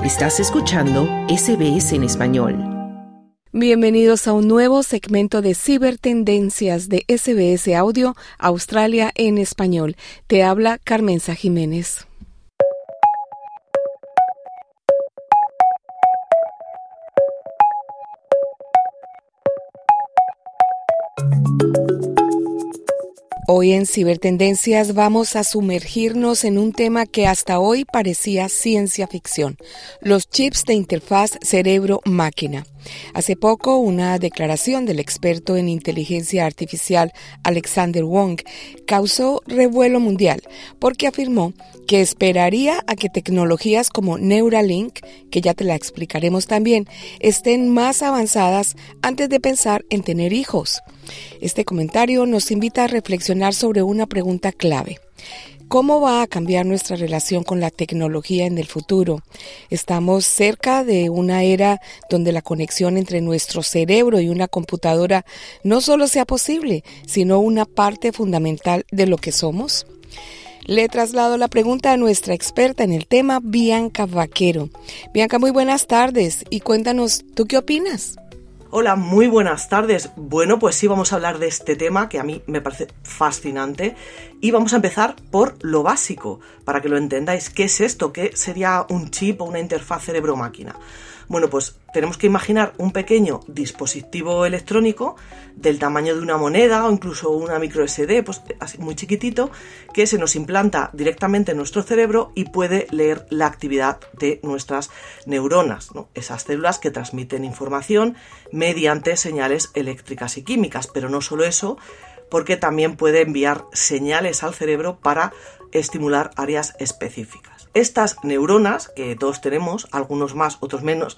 Estás escuchando SBS en español. Bienvenidos a un nuevo segmento de Cibertendencias de SBS Audio Australia en español. Te habla Carmenza Jiménez. Hoy en Cibertendencias vamos a sumergirnos en un tema que hasta hoy parecía ciencia ficción: los chips de interfaz cerebro-máquina. Hace poco, una declaración del experto en inteligencia artificial Alexander Wang causó revuelo mundial porque afirmó que esperaría a que tecnologías como Neuralink, que ya te la explicaremos también, estén más avanzadas antes de pensar en tener hijos. Este comentario nos invita a reflexionar sobre una pregunta clave: ¿cómo va a cambiar nuestra relación con la tecnología en el futuro? Estamos cerca de una era donde la conexión entre nuestro cerebro y una computadora no solo sea posible, sino una parte fundamental de lo que somos. Le traslado la pregunta a nuestra experta en el tema, Bianca Vaquero. Bianca, muy buenas tardes y cuéntanos, ¿tú qué opinas? Hola, muy buenas tardes. Bueno, pues sí, vamos a hablar de este tema que a mí me parece fascinante y vamos a empezar por lo básico, para que lo entendáis. ¿Qué es esto? ¿Qué sería un chip o una interfaz cerebro-máquina? Bueno, pues tenemos que imaginar un pequeño dispositivo electrónico del tamaño de una moneda o incluso una micro SD, pues así muy chiquitito, que se nos implanta directamente en nuestro cerebro y puede leer la actividad de nuestras neuronas, ¿no? Esas células que transmiten información mediante señales eléctricas y químicas, pero no solo eso, porque también puede enviar señales al cerebro para estimular áreas específicas. Estas neuronas, que todos tenemos, algunos más, otros menos,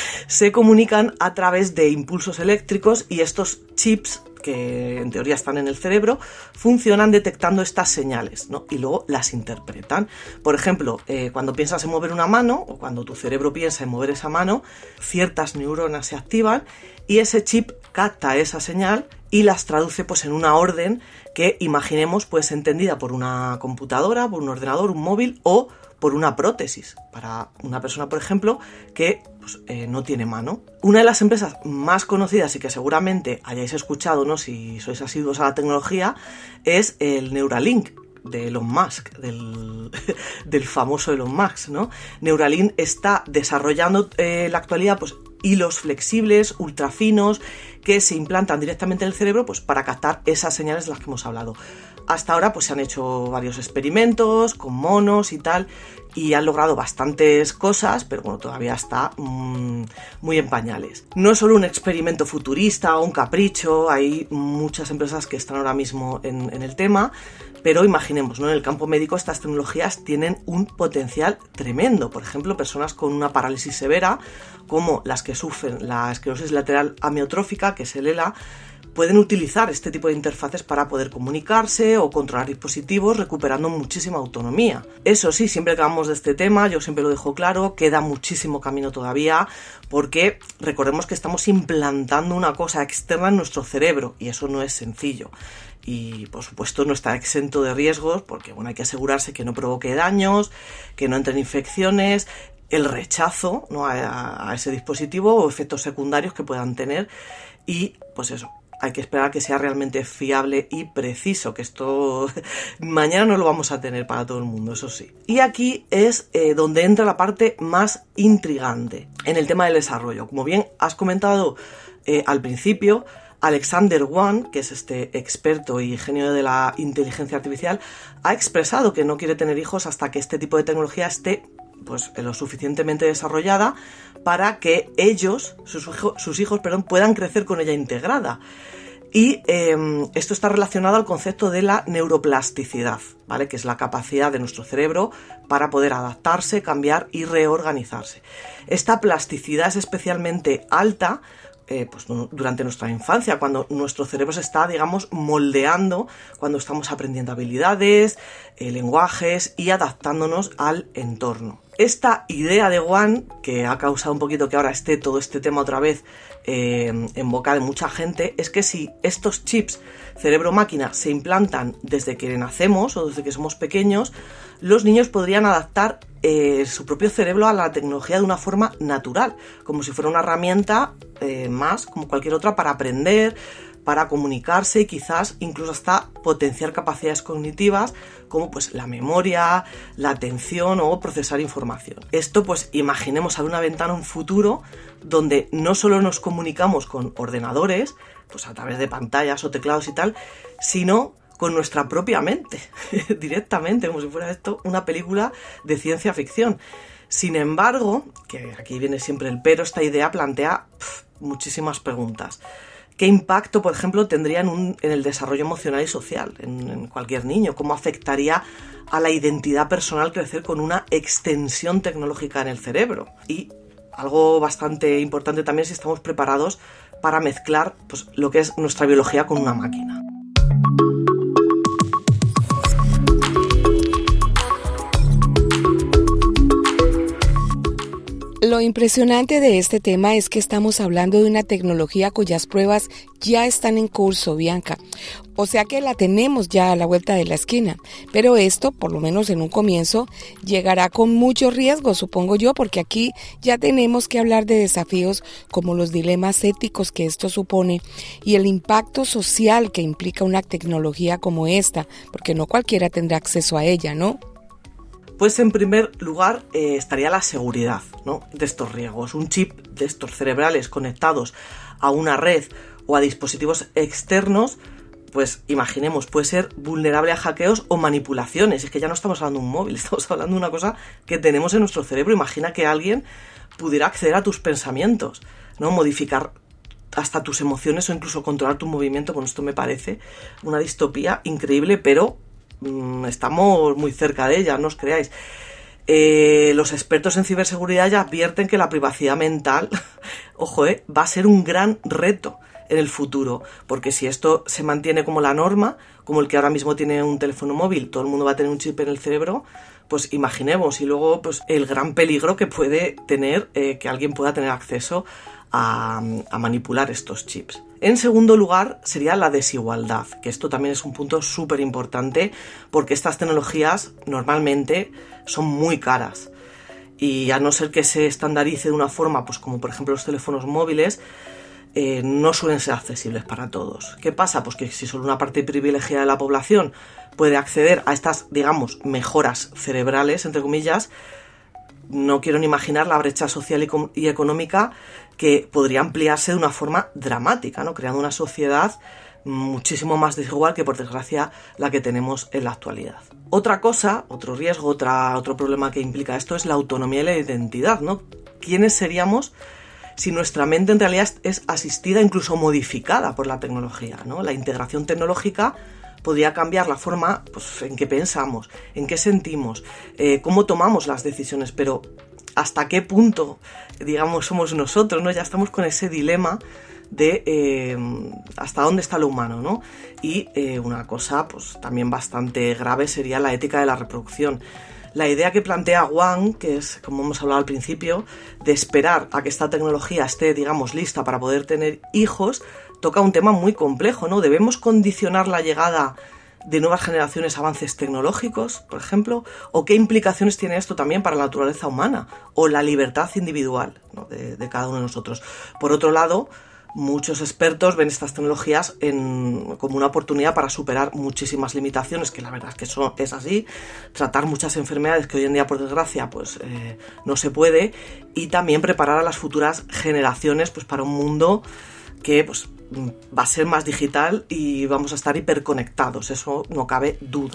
se comunican a través de impulsos eléctricos y estos chips, que en teoría están en el cerebro, funcionan detectando estas señales, ¿no? Y luego las interpretan. Por ejemplo, cuando piensas en mover una mano, o cuando tu cerebro piensa en mover esa mano, ciertas neuronas se activan y ese chip capta esa señal y las traduce pues en una orden que imaginemos pues entendida por una computadora, por un ordenador, un móvil o por una prótesis, para una persona, por ejemplo, que no tiene mano. Una de las empresas más conocidas y que seguramente hayáis escuchado, ¿no?, si sois asiduos a la tecnología, es el Neuralink de Elon Musk, del famoso Elon Musk, ¿no? Neuralink está desarrollando en la actualidad pues hilos flexibles, ultrafinos, que se implantan directamente en el cerebro pues para captar esas señales de las que hemos hablado. Hasta ahora pues se han hecho varios experimentos con monos y tal, y han logrado bastantes cosas, pero bueno, todavía está muy en pañales. No es solo un experimento futurista o un capricho, hay muchas empresas que están ahora mismo en el tema, pero imaginemos, ¿no?, en el campo médico estas tecnologías tienen un potencial tremendo. Por ejemplo, personas con una parálisis severa, como las que sufren la esclerosis lateral amiotrófica, que es el ELA, pueden utilizar este tipo de interfaces para poder comunicarse o controlar dispositivos, recuperando muchísima autonomía. Eso sí, siempre que hablamos de este tema, yo siempre lo dejo claro, queda muchísimo camino todavía, porque recordemos que estamos implantando una cosa externa en nuestro cerebro y eso no es sencillo. Y por supuesto no está exento de riesgos, porque bueno, hay que asegurarse que no provoque daños, que no entren infecciones, el rechazo, ¿no?, a ese dispositivo o efectos secundarios que puedan tener, y pues eso, hay que esperar a que sea realmente fiable y preciso, que esto mañana no lo vamos a tener para todo el mundo, eso sí. Y aquí es donde entra la parte más intrigante en el tema del desarrollo. Como bien has comentado al principio, Alexander Wang, que es este experto y genio de la inteligencia artificial, ha expresado que no quiere tener hijos hasta que este tipo de tecnología esté pues lo suficientemente desarrollada para que ellos, sus hijos, puedan crecer con ella integrada. Y esto está relacionado al concepto de la neuroplasticidad, ¿vale?, que es la capacidad de nuestro cerebro para poder adaptarse, cambiar y reorganizarse. Esta plasticidad es especialmente alta pues durante nuestra infancia, cuando nuestro cerebro se está, digamos, moldeando, cuando estamos aprendiendo habilidades, lenguajes y adaptándonos al entorno. Esta idea de Wang, que ha causado un poquito que ahora esté todo este tema otra vez en boca de mucha gente, es que si estos chips cerebro-máquina se implantan desde que nacemos o desde que somos pequeños, los niños podrían adaptar su propio cerebro a la tecnología de una forma natural, como si fuera una herramienta más, como cualquier otra, para aprender, para comunicarse y quizás incluso hasta potenciar capacidades cognitivas como pues la memoria, la atención o procesar información. Esto pues imaginemos a una ventana, un futuro donde no solo nos comunicamos con ordenadores, pues a través de pantallas o teclados y tal, sino con nuestra propia mente, directamente, como si fuera esto una película de ciencia ficción. Sin embargo, que aquí viene siempre el pero, esta idea plantea muchísimas preguntas. ¿Qué impacto, por ejemplo, tendría en el desarrollo emocional y social en cualquier niño? ¿Cómo afectaría a la identidad personal crecer con una extensión tecnológica en el cerebro? Y algo bastante importante también, si estamos preparados para mezclar pues, lo que es nuestra biología con una máquina. Lo impresionante de este tema es que estamos hablando de una tecnología cuyas pruebas ya están en curso, Bianca. O sea que la tenemos ya a la vuelta de la esquina. Pero esto, por lo menos en un comienzo, llegará con mucho riesgo, supongo yo, porque aquí ya tenemos que hablar de desafíos como los dilemas éticos que esto supone y el impacto social que implica una tecnología como esta, porque no cualquiera tendrá acceso a ella, ¿no? Pues en primer lugar estaría la seguridad, ¿no?, de estos riesgos. Un chip de estos cerebrales conectados a una red o a dispositivos externos, pues imaginemos, puede ser vulnerable a hackeos o manipulaciones. Es que ya no estamos hablando de un móvil, estamos hablando de una cosa que tenemos en nuestro cerebro. Imagina que alguien pudiera acceder a tus pensamientos, ¿no?, modificar hasta tus emociones o incluso controlar tu movimiento. Bueno, esto me parece una distopía increíble, pero estamos muy cerca de ella, no os creáis. Los expertos en ciberseguridad ya advierten que la privacidad mental, ojo, va a ser un gran reto en el futuro, porque si esto se mantiene como la norma, como el que ahora mismo tiene un teléfono móvil, todo el mundo va a tener un chip en el cerebro, pues imaginemos, y luego pues el gran peligro que puede tener que alguien pueda tener acceso a manipular estos chips. En segundo lugar sería la desigualdad, que esto también es un punto súper importante porque estas tecnologías normalmente son muy caras y a no ser que se estandarice de una forma, pues como por ejemplo los teléfonos móviles, no suelen ser accesibles para todos. ¿Qué pasa? Pues que si solo una parte privilegiada de la población puede acceder a estas, digamos, mejoras cerebrales, entre comillas, no quiero ni imaginar la brecha social y económica que podría ampliarse de una forma dramática, ¿no?, creando una sociedad muchísimo más desigual que, por desgracia, la que tenemos en la actualidad. Otra cosa, otro riesgo, otro problema que implica esto es la autonomía y la identidad, ¿no? ¿Quiénes seríamos si nuestra mente en realidad es asistida, incluso modificada por la tecnología, ¿no? La integración tecnológica podría cambiar la forma pues, en que pensamos, en qué sentimos, cómo tomamos las decisiones, pero hasta qué punto, digamos, somos nosotros, ¿no? Ya estamos con ese dilema de hasta dónde está lo humano, ¿no? Y una cosa pues también bastante grave sería la ética de la reproducción. La idea que plantea Wang, que es, como hemos hablado al principio, de esperar a que esta tecnología esté, digamos, lista para poder tener hijos, toca un tema muy complejo, ¿no? ¿Debemos condicionar la llegada de nuevas generaciones a avances tecnológicos, por ejemplo? ¿O qué implicaciones tiene esto también para la naturaleza humana o la libertad individual, ¿no?, de cada uno de nosotros? Por otro lado, muchos expertos ven estas tecnologías como una oportunidad para superar muchísimas limitaciones, que la verdad es que eso es así, tratar muchas enfermedades que hoy en día, por desgracia, pues no se puede, y también preparar a las futuras generaciones pues para un mundo que pues va a ser más digital y vamos a estar hiperconectados, eso no cabe duda.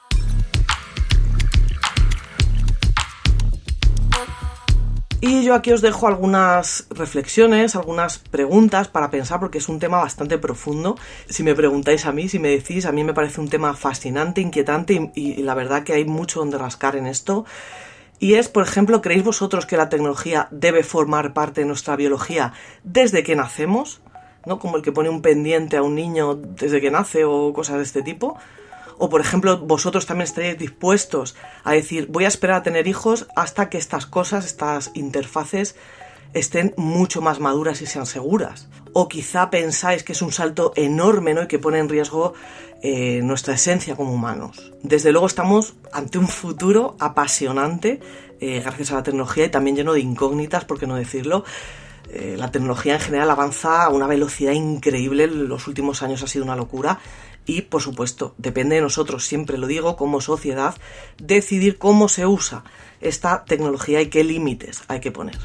Y yo aquí os dejo algunas reflexiones, algunas preguntas para pensar, porque es un tema bastante profundo. Si me preguntáis a mí, si me decís, a mí me parece un tema fascinante, inquietante y la verdad que hay mucho donde rascar en esto. Y es, por ejemplo, ¿creéis vosotros que la tecnología debe formar parte de nuestra biología desde que nacemos? ¿No? Como el que pone un pendiente a un niño desde que nace o cosas de este tipo. O, por ejemplo, vosotros también estaréis dispuestos a decir, voy a esperar a tener hijos hasta que estas cosas, estas interfaces, estén mucho más maduras y sean seguras. O quizá pensáis que es un salto enorme, ¿no?, y que pone en riesgo nuestra esencia como humanos. Desde luego estamos ante un futuro apasionante gracias a la tecnología, y también lleno de incógnitas, por qué no decirlo. La tecnología en general avanza a una velocidad increíble, en los últimos años ha sido una locura y, por supuesto, depende de nosotros, siempre lo digo, como sociedad, decidir cómo se usa esta tecnología y qué límites hay que poner.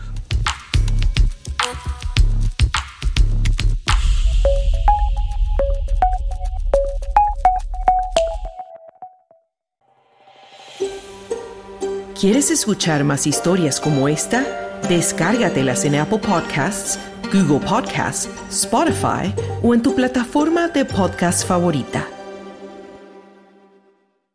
¿Quieres escuchar más historias como esta? Descárgatelas en Apple Podcasts, Google Podcasts, Spotify o en tu plataforma de podcast favorita.